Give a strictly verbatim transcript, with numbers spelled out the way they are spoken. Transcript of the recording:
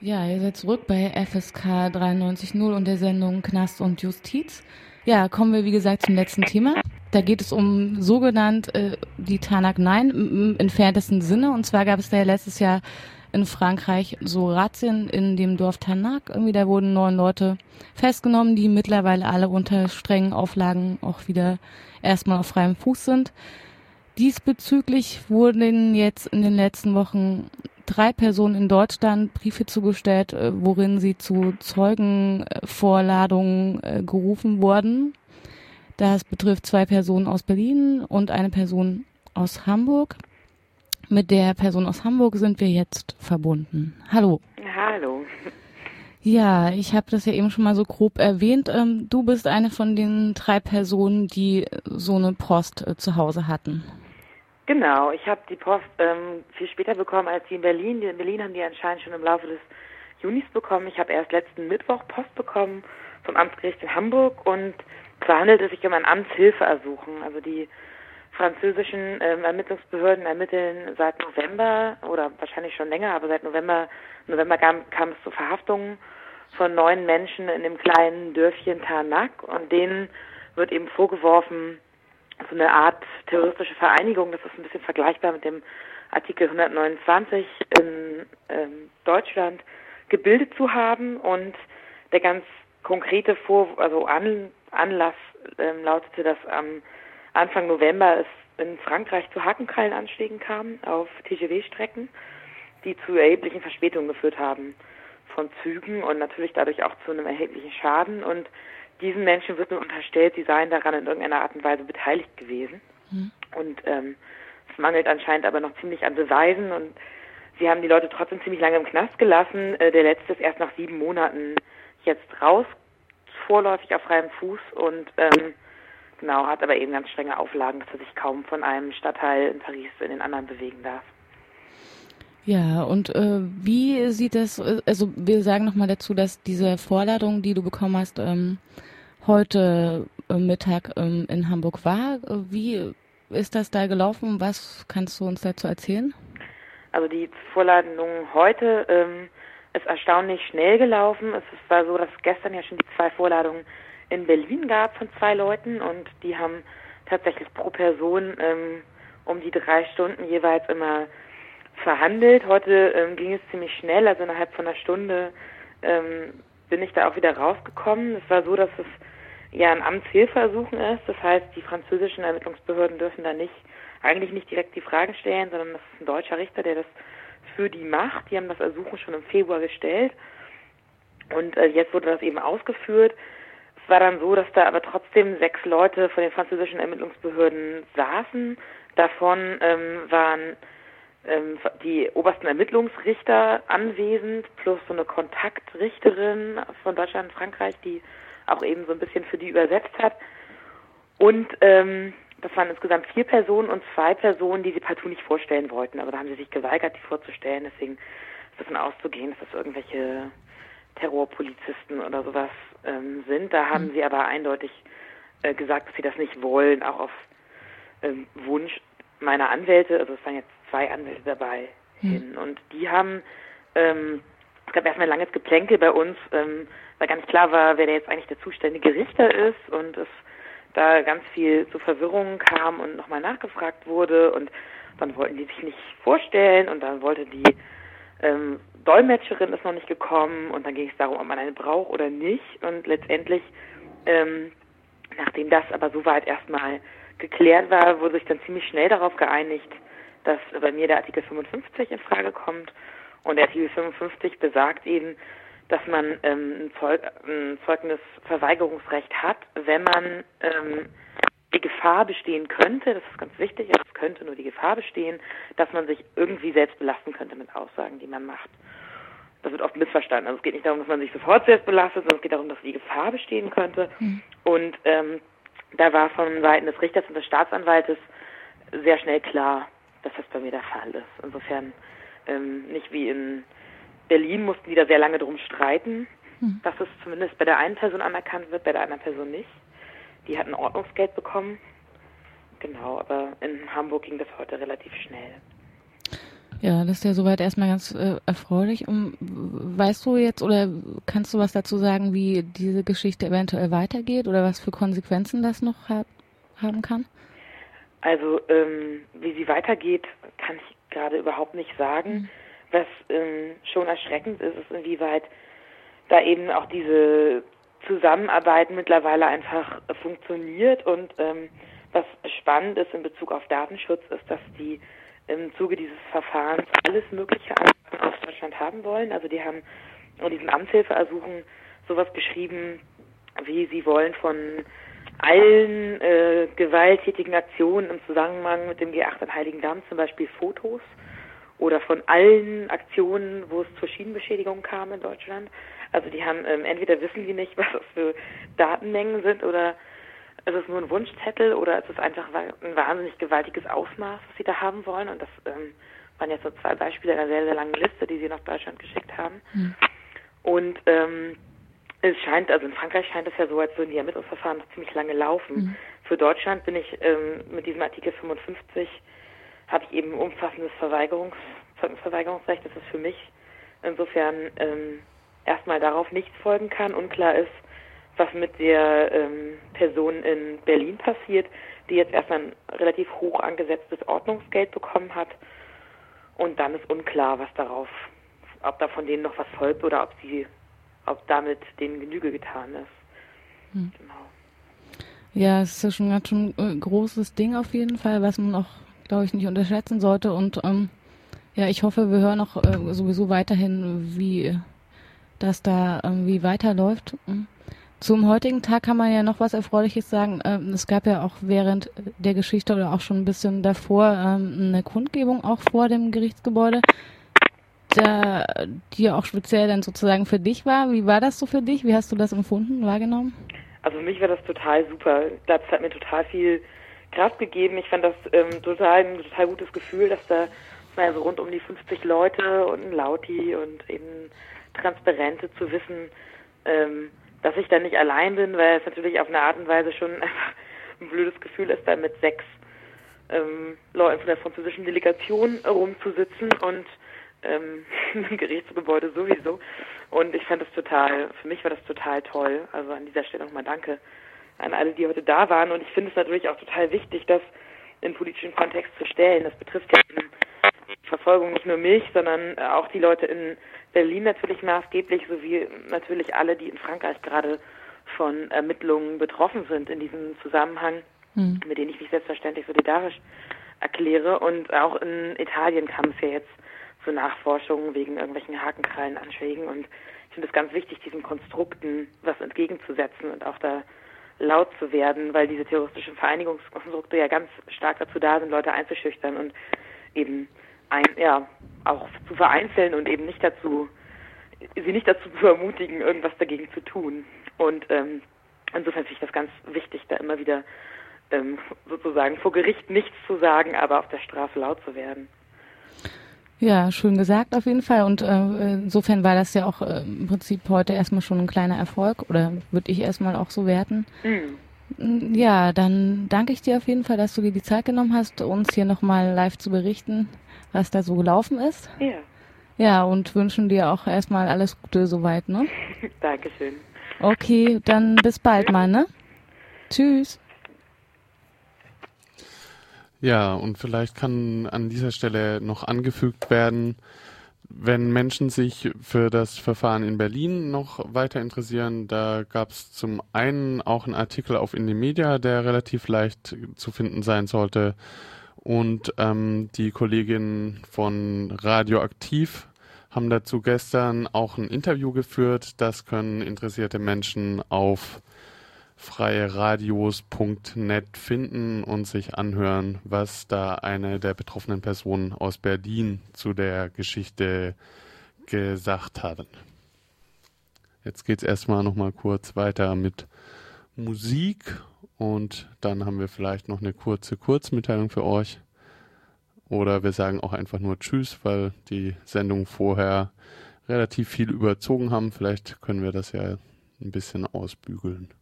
Ja, ihr seid zurück bei F S K dreiundneunzig null und der Sendung Knast und Justiz. Ja, kommen wir wie gesagt zum letzten Thema. Da geht es um sogenannt äh, die Tanak neun im entferntesten Sinne. Und zwar gab es da ja letztes Jahr in Frankreich so Razzien in dem Dorf Tanak. Irgendwie da wurden neun Leute festgenommen, die mittlerweile alle unter strengen Auflagen auch wieder erstmal auf freiem Fuß sind. Diesbezüglich wurden jetzt in den letzten Wochen drei Personen in Deutschland Briefe zugestellt, worin sie zu Zeugenvorladungen gerufen wurden. Das betrifft zwei Personen aus Berlin und eine Person aus Hamburg. Mit der Person aus Hamburg sind wir jetzt verbunden. Hallo. Hallo. Ja, ich habe das ja eben schon mal so grob erwähnt. Ähm, du bist eine von den drei Personen, die so eine Post äh, zu Hause hatten. Genau, ich habe die Post ähm, viel später bekommen als die in Berlin. Die in Berlin haben die anscheinend schon im Laufe des Junis bekommen. Ich habe erst letzten Mittwoch Post bekommen vom Amtsgericht in Hamburg und zwar handelt es sich um ein Amtshilfeersuchen. Also die französischen ähm, Ermittlungsbehörden ermitteln seit November oder wahrscheinlich schon länger, aber seit November, November kam, kam es zu Verhaftungen von neun Menschen in dem kleinen Dörfchen Tarnac und denen wird eben vorgeworfen, so eine Art terroristische Vereinigung, das ist ein bisschen vergleichbar mit dem Artikel hundertneunundzwanzig in ähm, Deutschland, gebildet zu haben und der ganz konkrete Vor also An Anlass ähm, lautete, dass am Anfang November es in Frankreich zu Hakenkrallenanschlägen kam auf T G V-Strecken, die zu erheblichen Verspätungen geführt haben von Zügen und natürlich dadurch auch zu einem erheblichen Schaden. Und diesen Menschen wird nun unterstellt, sie seien daran in irgendeiner Art und Weise beteiligt gewesen. Mhm. Und ähm, es mangelt anscheinend aber noch ziemlich an Beweisen und sie haben die Leute trotzdem ziemlich lange im Knast gelassen. Äh, der letzte ist erst nach sieben Monaten jetzt raus, vorläufig auf freiem Fuß und ähm, genau, hat aber eben ganz strenge Auflagen, dass er sich kaum von einem Stadtteil in Paris in den anderen bewegen darf. Ja, und äh, wie sieht das, also wir sagen nochmal dazu, dass diese Vorladung, die du bekommen hast, ähm, heute äh, Mittag ähm, in Hamburg war. Wie ist das da gelaufen? Was kannst du uns dazu erzählen? Also die Vorladung heute ähm, ist erstaunlich schnell gelaufen. Es war so, dass es gestern ja schon die zwei Vorladungen in Berlin gab von zwei Leuten und die haben tatsächlich pro Person ähm, um die drei Stunden jeweils immer verhandelt. Heute ähm, ging es ziemlich schnell, also innerhalb von einer Stunde ähm, bin ich da auch wieder rausgekommen. Es war so, dass es ja ein Amtshilfeersuchen ist, das heißt, die französischen Ermittlungsbehörden dürfen da nicht, eigentlich nicht direkt die Fragen stellen, sondern das ist ein deutscher Richter, der das für die macht. Die haben das Ersuchen schon im Februar gestellt und äh, jetzt wurde das eben ausgeführt. Es war dann so, dass da aber trotzdem sechs Leute von den französischen Ermittlungsbehörden saßen. Davon ähm, waren ähm, die obersten Ermittlungsrichter anwesend, plus so eine Kontaktrichterin von Deutschland und Frankreich, die auch eben so ein bisschen für die übersetzt hat. Und ähm, das waren insgesamt vier Personen und zwei Personen, die sie partout nicht vorstellen wollten. Aber da haben sie sich geweigert, die vorzustellen. Deswegen ist davon auszugehen, dass das irgendwelche Terrorpolizisten oder sowas ähm, sind. Da haben mhm. sie aber eindeutig äh, gesagt, dass sie das nicht wollen, auch auf ähm, Wunsch meiner Anwälte. Also es waren jetzt zwei Anwälte dabei mhm. hin. Und die haben, ähm, es gab erstmal ein langes Geplänkel bei uns, ähm, weil gar nicht klar war, wer der jetzt eigentlich der zuständige Richter ist und es da ganz viel zu Verwirrung kam und nochmal nachgefragt wurde und dann wollten die sich nicht vorstellen und dann wollte die ähm, Dolmetscherin ist noch nicht gekommen und dann ging es darum, ob man eine braucht oder nicht und letztendlich, ähm, nachdem das aber soweit erstmal geklärt war, wurde sich dann ziemlich schnell darauf geeinigt, dass bei mir der Artikel fünfundfünfzig in Frage kommt und der Artikel fünfundfünfzig besagt eben, dass man ähm, ein, Zeug, ein Zeugnisverweigerungsrecht hat, wenn man ähm, die Gefahr bestehen könnte, das ist ganz wichtig, also es könnte nur die Gefahr bestehen, dass man sich irgendwie selbst belasten könnte mit Aussagen, die man macht. Das wird oft missverstanden. Also es geht nicht darum, dass man sich sofort selbst belastet, sondern es geht darum, dass die Gefahr bestehen könnte. Mhm. Und ähm, da war von Seiten des Richters und des Staatsanwaltes sehr schnell klar, dass das bei mir der Fall ist. Insofern ähm, nicht wie in Berlin mussten die da sehr lange drum streiten, hm. dass es zumindest bei der einen Person anerkannt wird, bei der anderen Person nicht. Die hatten Ordnungsgeld bekommen. Genau, aber in Hamburg ging das heute relativ schnell. Ja, das ist ja soweit erstmal ganz äh, erfreulich. Um, weißt du jetzt oder kannst du was dazu sagen, wie diese Geschichte eventuell weitergeht oder was für Konsequenzen das noch ha- haben kann? Also ähm, wie sie weitergeht, kann ich gerade überhaupt nicht sagen. Mhm. Was ähm, schon erschreckend ist, ist inwieweit da eben auch diese Zusammenarbeit mittlerweile einfach äh, funktioniert und ähm, was spannend ist in Bezug auf Datenschutz, ist, dass die im Zuge dieses Verfahrens alles Mögliche aus Deutschland haben wollen. Also die haben in diesen Amtshilfeersuchen sowas geschrieben, wie sie wollen von allen äh, gewalttätigen Aktionen im Zusammenhang mit dem G acht in Heiligendamm zum Beispiel Fotos oder von allen Aktionen, wo es zur Schienenbeschädigung kam in Deutschland. Also die haben, ähm, entweder wissen die nicht, was das für Datenmengen sind oder es ist nur ein Wunschzettel oder es ist einfach ein wahnsinnig gewaltiges Ausmaß, was sie da haben wollen. Und das ähm, waren jetzt so zwei Beispiele einer sehr, sehr langen Liste, die sie nach Deutschland geschickt haben. Mhm. Und ähm, es scheint, also in Frankreich scheint es ja so, als würden die Ermittlungsverfahren noch ziemlich lange laufen. Mhm. Für Deutschland bin ich ähm, mit diesem Artikel fünfundfünfzig, habe ich eben umfassendes Verweigerungs, Zeugnisverweigerungsrecht. Das ist für mich insofern ähm, erstmal darauf nichts folgen kann. Unklar ist, was mit der ähm, Person in Berlin passiert, die jetzt erstmal ein relativ hoch angesetztes Ordnungsgeld bekommen hat. Und dann ist unklar, was darauf, ob da von denen noch was folgt oder ob sie, ob damit denen Genüge getan ist. Hm. Genau. Ja, es ist ja schon ganz schon ein großes Ding auf jeden Fall, was man auch, glaube ich, nicht unterschätzen sollte. Und ähm, ja, ich hoffe, wir hören auch äh, sowieso weiterhin, wie das da irgendwie weiterläuft. Zum heutigen Tag kann man ja noch was Erfreuliches sagen. Ähm, es gab ja auch während der Geschichte oder auch schon ein bisschen davor ähm, eine Kundgebung auch vor dem Gerichtsgebäude, da, die ja auch speziell dann sozusagen für dich war. Wie war das so für dich? Wie hast du das empfunden, wahrgenommen? Also für mich war das total super. Ich glaube, es hat mir total viel Kraft gegeben. Ich fand das ähm, total ein total gutes Gefühl, dass da naja, so rund um die fünfzig Leute und ein Lauti und eben Transparente zu wissen, ähm, dass ich da nicht allein bin, weil es natürlich auf eine Art und Weise schon einfach ein blödes Gefühl ist, da mit sechs ähm, Leuten von der französischen Delegation rumzusitzen und ähm, im Gerichtsgebäude sowieso. Und ich fand das total, für mich war das total toll. Also an dieser Stelle nochmal danke an alle, die heute da waren. Und ich finde es natürlich auch total wichtig, das in politischen Kontext zu stellen. Das betrifft ja eben die Verfolgung nicht nur mich, sondern auch die Leute in Berlin natürlich maßgeblich, sowie natürlich alle, die in Frankreich gerade von Ermittlungen betroffen sind in diesem Zusammenhang, mhm. mit denen ich mich selbstverständlich solidarisch erkläre. Und auch in Italien kam es ja jetzt zu Nachforschungen wegen irgendwelchen Hakenkrallenanschlägen. Und ich finde es ganz wichtig, diesen Konstrukten was entgegenzusetzen und auch da laut zu werden, weil diese terroristischen Vereinigungskonstrukte ja ganz stark dazu da sind, Leute einzuschüchtern und eben ein, ja, auch zu vereinzeln und eben nicht dazu, sie nicht dazu zu ermutigen, irgendwas dagegen zu tun. Und ähm, insofern finde ich das ganz wichtig, da immer wieder ähm, sozusagen vor Gericht nichts zu sagen, aber auf der Straße laut zu werden. Ja, schön gesagt auf jeden Fall. Und äh, insofern war das ja auch äh, im Prinzip heute erstmal schon ein kleiner Erfolg oder würde ich erstmal auch so werten. Mhm. Ja, dann danke ich dir auf jeden Fall, dass du dir die Zeit genommen hast, uns hier nochmal live zu berichten, was da so gelaufen ist. Ja. Ja, und wünschen dir auch erstmal alles Gute soweit, ne? Dankeschön. Okay, dann bis bald mal, ne? Tschüss. Ja, und vielleicht kann an dieser Stelle noch angefügt werden, wenn Menschen sich für das Verfahren in Berlin noch weiter interessieren, da gab es zum einen auch einen Artikel auf Indymedia, der relativ leicht zu finden sein sollte. Und ähm, die Kolleginnen von Radioaktiv haben dazu gestern auch ein Interview geführt. Das können interessierte Menschen auf freieradios punkt net finden und sich anhören, was da eine der betroffenen Personen aus Berlin zu der Geschichte gesagt hat. Jetzt geht's erstmal noch mal kurz weiter mit Musik und dann haben wir vielleicht noch eine kurze Kurzmitteilung für euch. Oder wir sagen auch einfach nur Tschüss, weil die Sendung vorher relativ viel überzogen haben. Vielleicht können wir das ja ein bisschen ausbügeln.